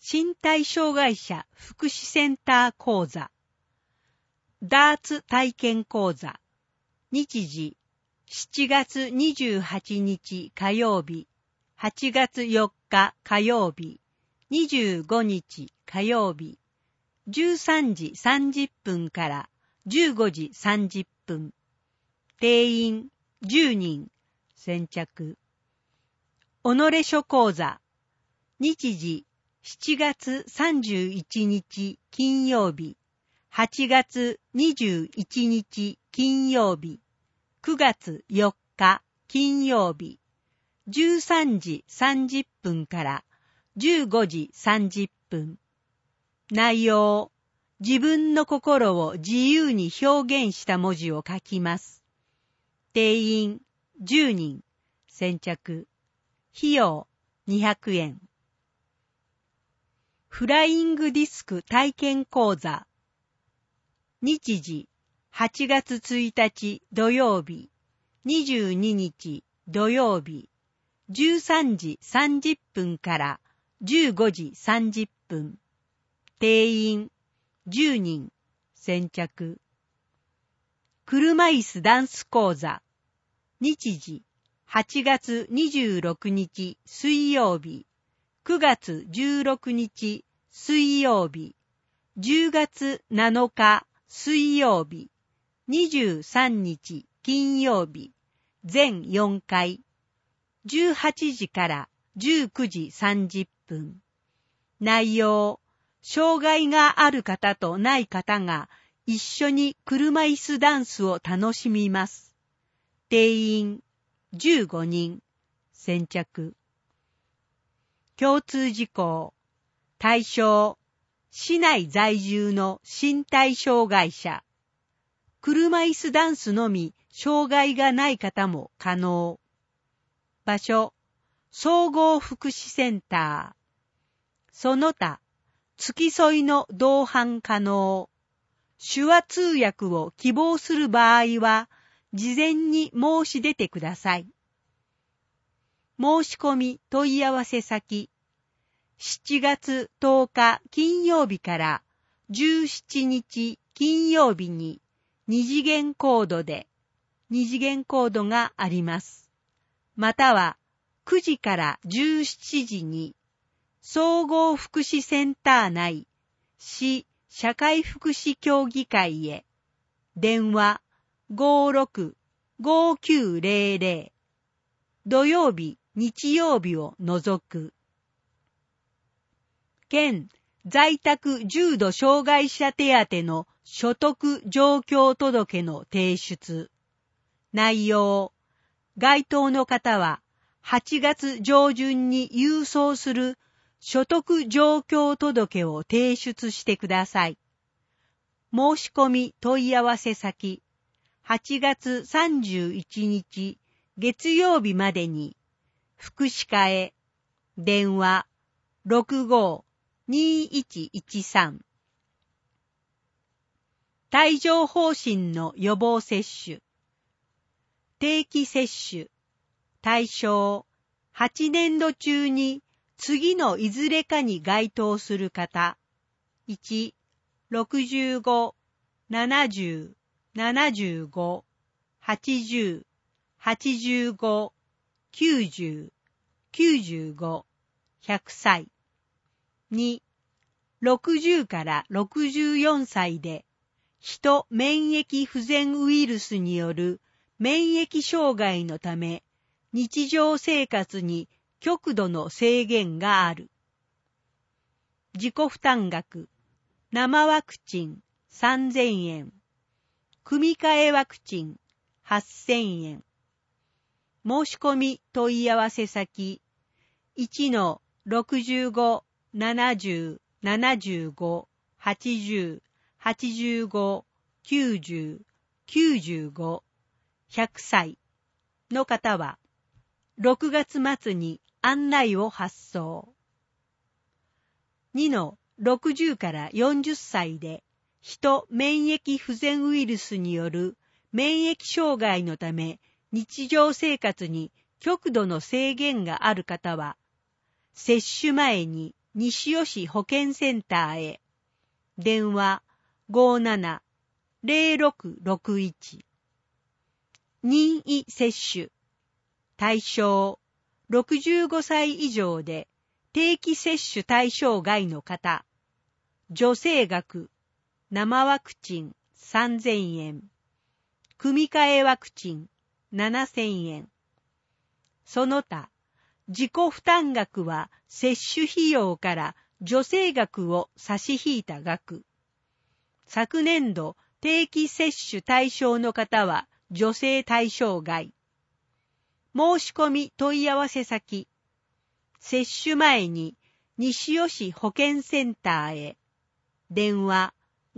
身体障害者福祉センター講座、ダーツ体験講座、日時7月28日火曜日、8月4日火曜日、25日火曜日、13時30分から15時30分、定員10人、先着。己書講座、日時7月31日金曜日、8月21日金曜日、9月4日金曜日、13時30分から15時30分。内容、自分の心を自由に表現した文字を書きます。定員10人、先着。費用200円。フライングディスク体験講座。日時8月1日土曜日、22日土曜日、13時30分から15時30分。定員10人、先着。車椅子ダンス講座。日時8月26日水曜日、9月16日水曜日、10月7日水曜日、23日金曜日、全4回、18時から19時30分。内容、障害がある方とない方が一緒に車椅子ダンスを楽しみます。定員15人、先着。共通事項、対象、市内在住の身体障害者。車椅子ダンスのみ障害がない方も可能。場所、総合福祉センター。その他、付き添いの同伴可能。手話通訳を希望する場合は、事前に申し出てください。申し込み問い合わせ先、7月10日金曜日から17日金曜日に二次元コードで、二次元コードがあります。または9時から17時に総合福祉センター内市社会福祉協議会へ電話56-5900土曜日日曜日を除く。県在宅重度障害者手当の所得状況届の提出。内容、該当の方は8月上旬に郵送する所得状況届を提出してください。申し込み問い合わせ先、8月31日月曜日までに、福祉課へ、電話65-2113。帯状疱疹の予防接種。定期接種。対象、8年度中に次のいずれかに該当する方。1、65、70、75、80、85、90、95、100歳。2、60から64歳で、ヒト免疫不全ウイルスによる免疫障害のため、日常生活に極度の制限がある。自己負担額、生ワクチン3000円、組み換えワクチン8000円。申し込み問い合わせ先、1-65、70、75、80、85、90、95、100歳の方は、6月末に案内を発送。2-60から40歳で、ヒト免疫不全ウイルスによる免疫障害のため、日常生活に極度の制限がある方は、接種前に西尾市保健センターへ。電話 57-0661。任意接種。対象、65歳以上で定期接種対象外の方。助成額、生ワクチン3000円。組み換えワクチン7000円。その他、自己負担額は接種費用から助成額を差し引いた額。昨年度定期接種対象の方は助成対象外。申し込み問い合わせ先。接種前に西尾市保健センターへ。電話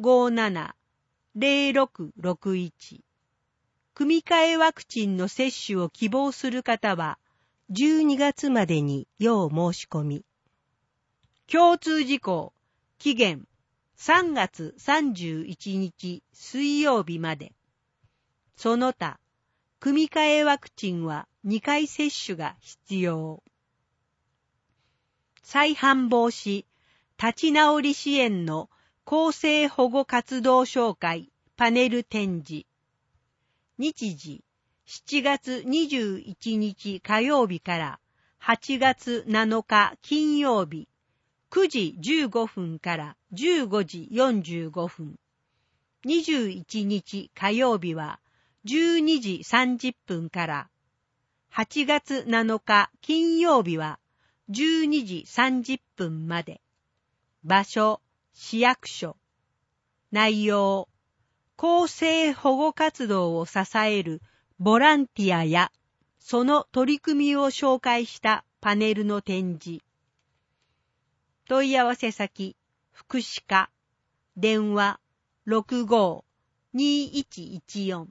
57-0661。組み換えワクチンの接種を希望する方は、12月までに要申し込み。共通事項、期限、3月31日水曜日まで。その他、組み換えワクチンは2回接種が必要。再犯防止、立ち直り支援の更生保護活動紹介パネル展示。日時、7月21日火曜日から8月7日金曜日、9時15分から15時45分。21日火曜日は12時30分から、8月7日金曜日は12時30分まで。場所、市役所。内容、更生保護活動を支えるボランティアやその取り組みを紹介したパネルの展示。問い合わせ先、福祉課。電話 65-2114。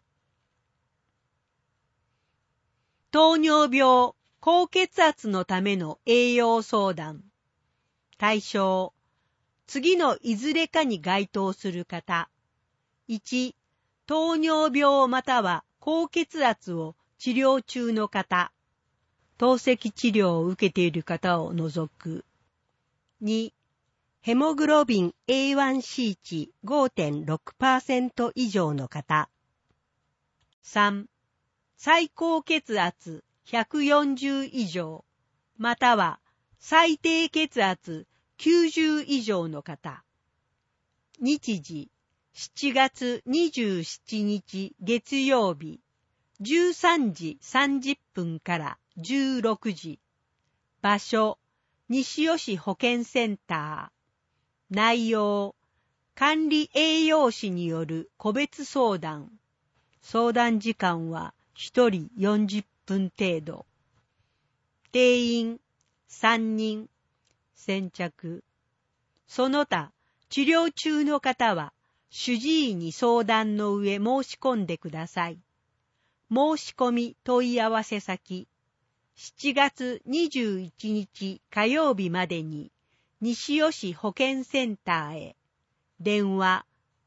糖尿病、高血圧のための栄養相談。対象、次のいずれかに該当する方。1、糖尿病または高血圧を治療中の方。透析治療を受けている方を除く。2、ヘモグロビン A1C 値 5.6% 以上の方。3、最高血圧140以上、または最低血圧90以上の方。日時、7月27日月曜日、13時30分から16時。場所、西尾市保健センター。内容、管理栄養士による個別相談。相談時間は1人40分程度。定員3人。先着。その他、治療中の方は、主治医に相談の上申し込んでください。申し込み問い合わせ先、7月21日火曜日までに、西尾市保健センターへ。電話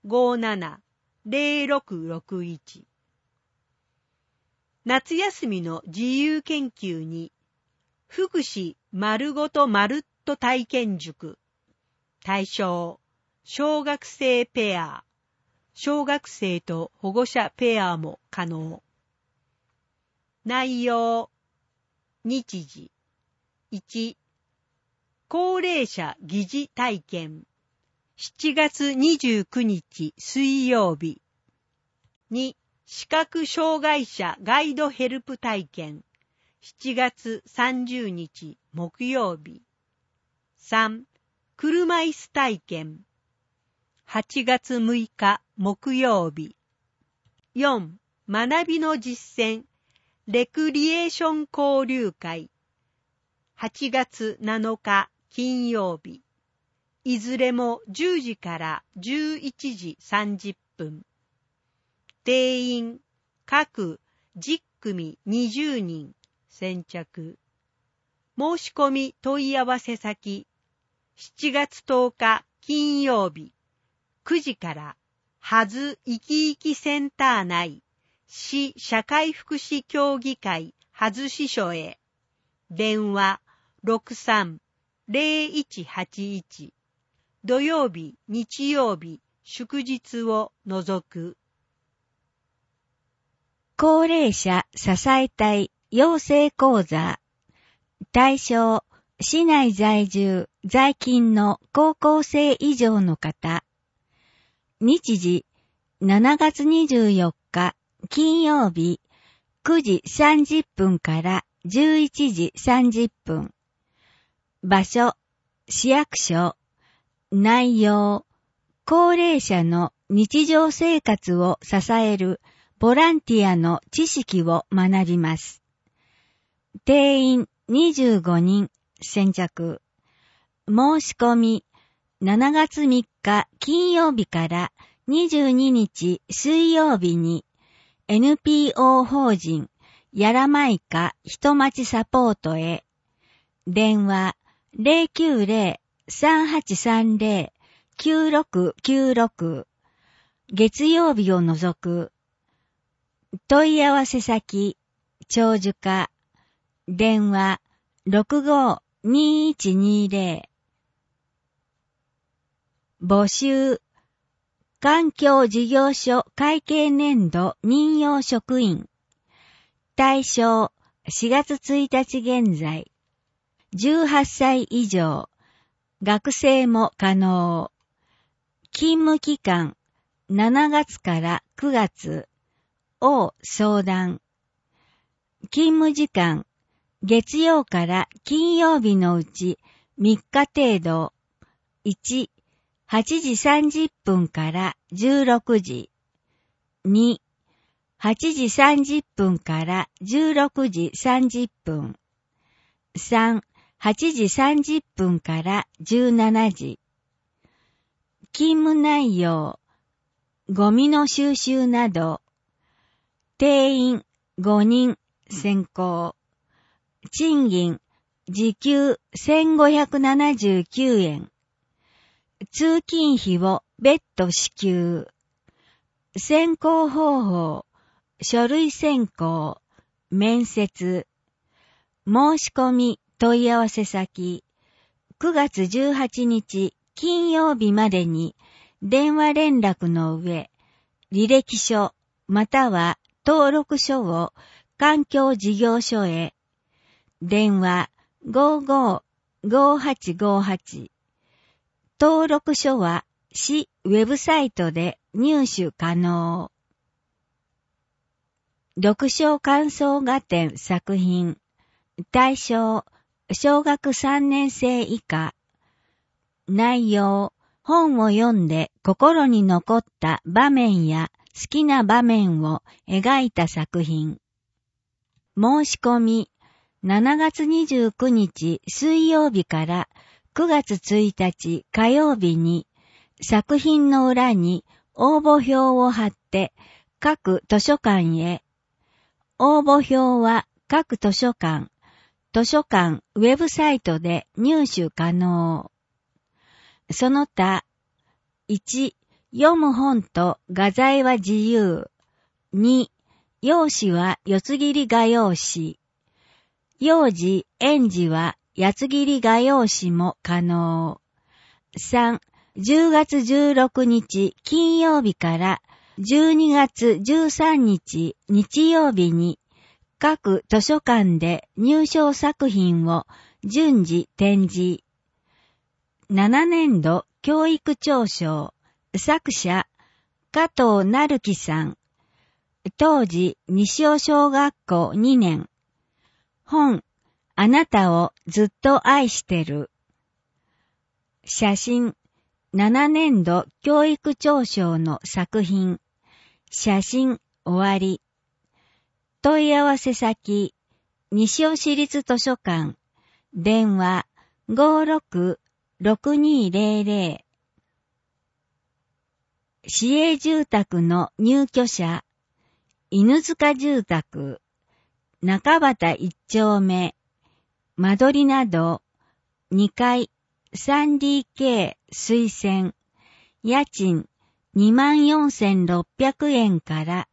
57-0661。夏休みの自由研究に、福祉まるごとまるっと体験塾。対象、小学生ペア。小学生と保護者ペアも可能。内容、日時。1、高齢者疑似体験。7月29日水曜日。2、視覚障害者ガイドヘルプ体験。7月30日木曜日。3、車椅子体験。8月6日木曜日。4、学びの実践、レクリエーション交流会。8月7日金曜日。いずれも10時から11時30分。定員、各10組20人。先着。申し込み問い合わせ先、7月10日金曜日、9時から、はずいきいきセンター内、市社会福祉協議会はず支所へ。電話 0181土曜日、日曜日、祝日を除く。 高齢者支え隊養成講座。対象、市内在住、在勤の高校生以上の方。日時、7月24日、金曜日、9時30分から11時30分。場所、市役所。内容、高齢者の日常生活を支えるボランティアの知識を学びます。定員25人先着。申し込み、7月3日金曜日から22日水曜日に NPO 法人やらまいか人町サポートへ。電話090-3830-9696。月曜日を除く。問い合わせ先、長寿課。電話65-2120。募集。環境事業所会計年度任用職員。対象4月1日現在。18歳以上。学生も可能。勤務期間7月から9月。を相談。勤務時間月曜から金曜日のうち3日程度。1、8時30分から16時。2、8時30分から16時30分。3、8時30分から17時。勤務内容、ゴミの収集など。定員5人先行。賃金時給1579円。通勤費を別途支給。選考方法、書類選考、面接。申し込み問い合わせ先、9月18日金曜日までに電話連絡の上、履歴書または登録書を環境事業所へ。電話55-5858。登録書は市ウェブサイトで入手可能。読書感想画展作品。対象、小学3年生以下。内容、本を読んで心に残った場面や好きな場面を描いた作品。申し込み、7月29日水曜日から9月1日火曜日に作品の裏に応募票を貼って各図書館へ。応募票は各図書館ウェブサイトで入手可能。その他、1、読む本と画材は自由。2、用紙は四つ切り画用紙。幼児、園児は八つ切り画用紙も可能。3、10月16日金曜日から12月13日日曜日に各図書館で入賞作品を順次展示。7年度教育長賞。作者、加藤成樹さん。当時、西尾小学校2年。本、あなたをずっと愛してる。写真、7年度教育長賞の作品。写真、終わり。問い合わせ先、西尾市立図書館。電話、56-6200。市営住宅の入居者、犬塚住宅、中畑1丁目、間取りなど、2階、3DK 推薦、家賃24,600円から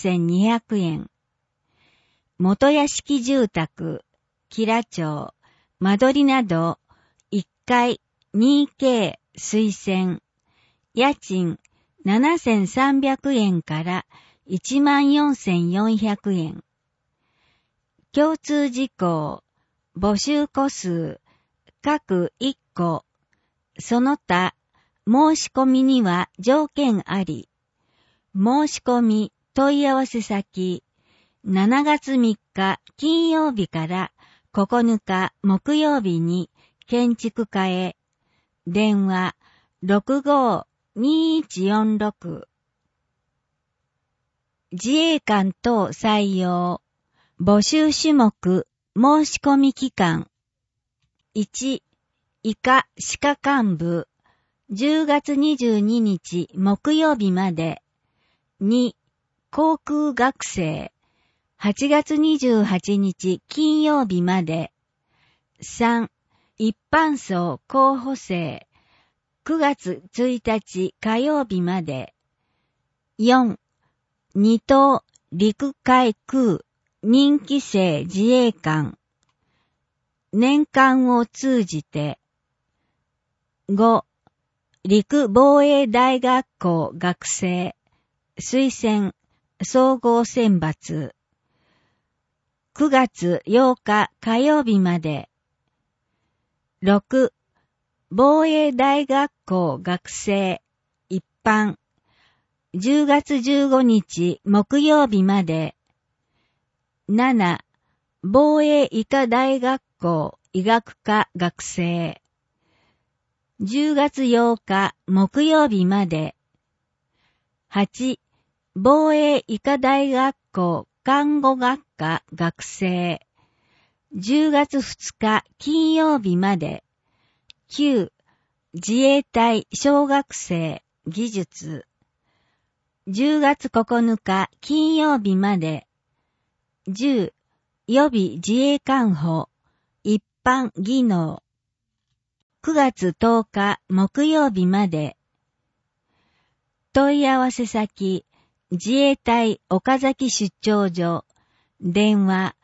48,200円。元屋敷住宅、吉良町、 間取りなど、1階 2K 推薦。家賃7300円から14,400円。共通事項、募集個数、各1個。その他、申し込みには条件あり。申し込み問い合わせ先、7月3日金曜日から9日木曜日に建築課へ。電話65-2146。自衛官等採用。募集種目、申し込み期間。1、以下歯科幹部。10月22日木曜日まで。2、航空学生。8月28日金曜日まで。3、一般層候補生。9月1日火曜日まで。4、二等陸海空任期制自衛官。年間を通じて。5、陸防衛大学校学生。推薦、総合選抜。9月8日火曜日まで。6、防衛大学校学生、一般。10月15日木曜日まで。7、防衛医科大学校医学科学生。10月8日木曜日まで。8、防衛医科大学校看護学科学生。10月2日金曜日まで。9、自衛隊小学生技術。10月9日金曜日まで。10、予備自衛官補一般技能。9月10日木曜日まで。問い合わせ先、自衛隊岡崎出張所。電話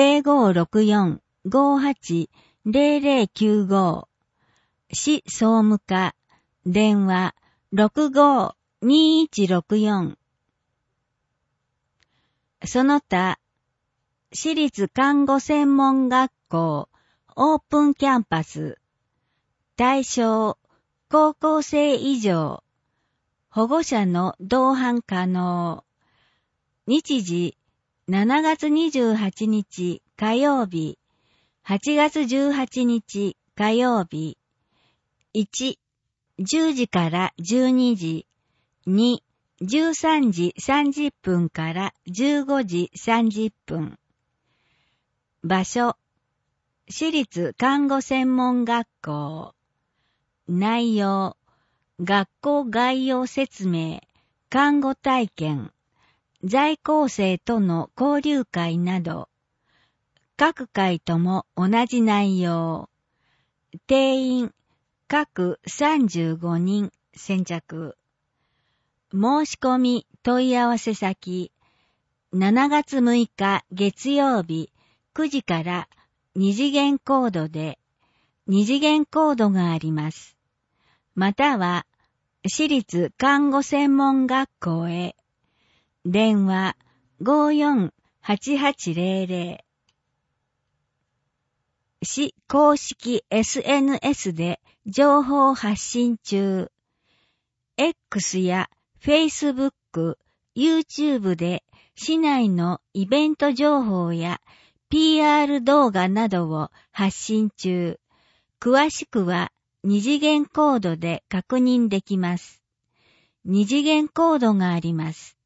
0564-580095。市総務課。電話65-2164。その他、私立看護専門学校オープンキャンパス。対象、高校生以上。保護者の同伴可能。日時、7月28日火曜日、8月18日火曜日。1、10時から12時。2、13時30分から15時30分。場所、私立看護専門学校。内容、学校概要説明、看護体験、在校生との交流会など、各回とも同じ内容。定員、各35人、先着。申し込み問い合わせ先、7月6日月曜日9時から2次元コードで、2次元コードがあります。または、私立看護専門学校へ。電話54-8800。市公式 SNS で情報発信中。X や Facebook、YouTube で市内のイベント情報や PR 動画などを発信中。詳しくは二次元コードで確認できます。二次元コードがあります。